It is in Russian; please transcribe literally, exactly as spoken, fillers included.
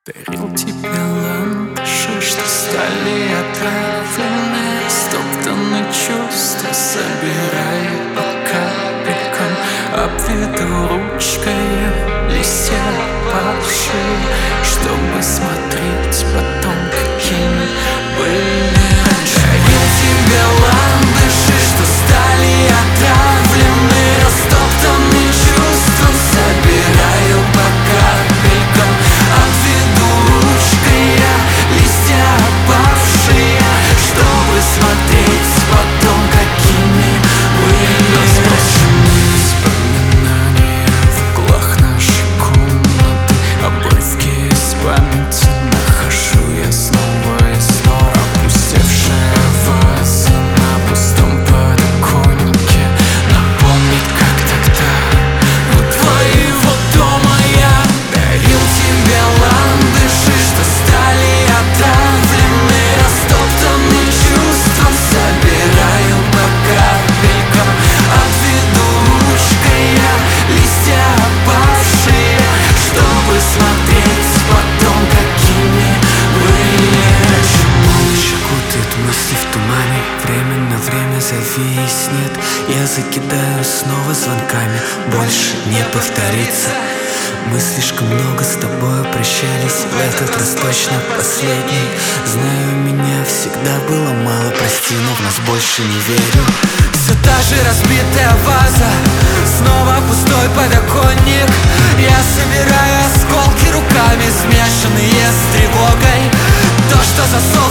Дарил тебе ландыши, что стали отравлены, стоптаны чувства, собираю по капелькам, обведу ручкой листья павшие, чтобы смотреть потом, какими были раньше. Дарил тебе ландыши, что стали отравлены, растоптаны чувством, собираю по капелькам, обведу ручкой я листья опавшие, чтобы смотреть потом, какими были сброшены воспоминания в углах нашей комнаты, обрывки из памяти нахожу я снова и снова. Опустевшая ваза на пустом подоконнике напомнит, как тогда у твоего дома я дарил тебе ландыши, что стали отравлены, растоптаны чувством, собираю по капелькам, обведу ручкой я листья опавшие, чтобы смотреть потом, какими были раньше. Молча кутает мысли в тумане, время на время зависнет. Я закидаю снова звонками, больше не повторится. Мы слишком много с тобой прощались, в этот раз точно последний. Знаю, меня всегда было мало, прости, но в нас больше не верю. Все та же разбитая ваза, снова пустой подоконник. Я собираю осколки руками, смешанные с тревогой. То, что засол